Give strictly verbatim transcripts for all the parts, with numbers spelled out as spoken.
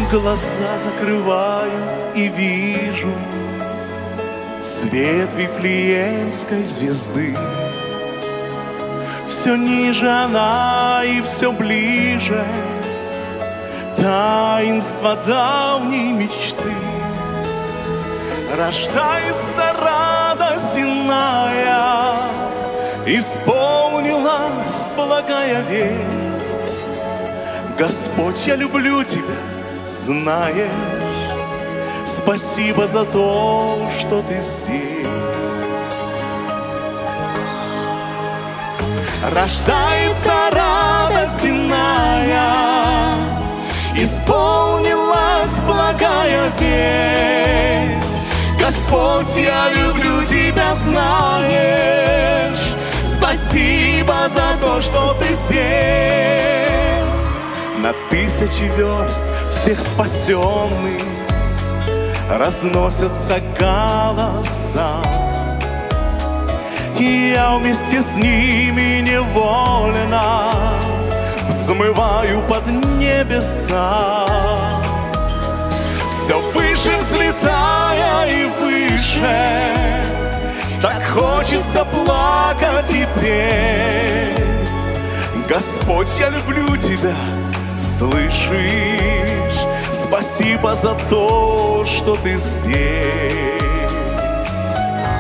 Глаза закрываю и вижу свет Вифлеемской звезды. Все ниже она и все ближе таинство давней мечты. Рождается радость иная, исполнилась благая весть. Господь, я люблю Тебя, знаешь, спасибо за то, что Ты здесь. Рождается радость иная, исполнилась благая весть. Господь, я люблю Тебя, знаешь, спасибо за то, что Ты здесь. На тысячи верст всех спасенных разносятся голоса, и я вместе с ними невольно взмываю под небеса. Все выше взлетая и выше, так хочется плакать и петь. Господь, я люблю Тебя, слышишь? Спасибо за то, что Ты здесь.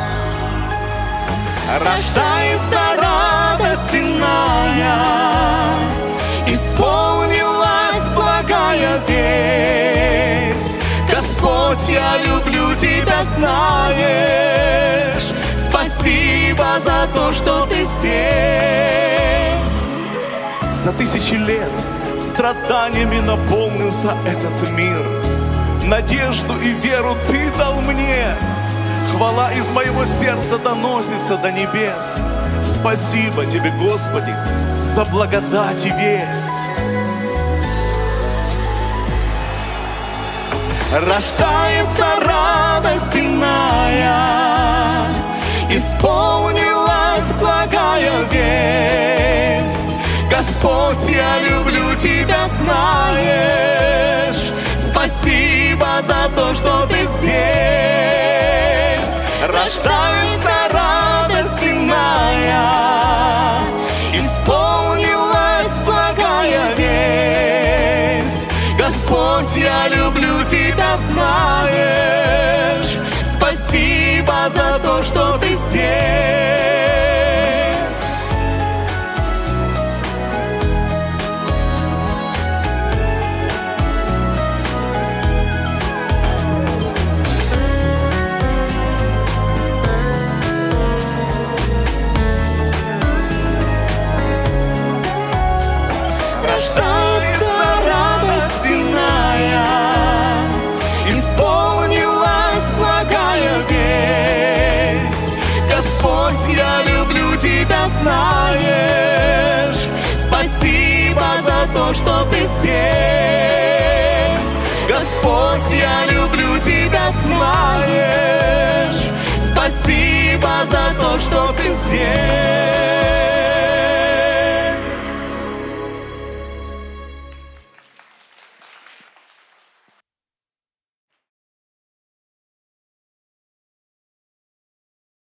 Рождается радость иная, исполнилась благая весть. Господь, я люблю Тебя, знаешь, спасибо за то, что Ты здесь. За тысячи лет страданиями наполнился этот мир. Надежду и веру Ты дал мне. Хвала из моего сердца доносится до небес. Спасибо Тебе, Господи, за благодать и весть. Рождается радость иная, исполнилась благая весть. Господь, я люблю Тебя, знаешь, спасибо за то, что Ты здесь. Рождается радость иная, исполнилась благая весть. Господь, я люблю Тебя, знаешь, спасибо за то, что Ты здесь. Рождается радость иная, исполнилась благая весть. Господь, я люблю Тебя, знаешь, спасибо за то, что Ты здесь. Господь, я люблю Тебя, знаешь, спасибо за то, что Ты здесь.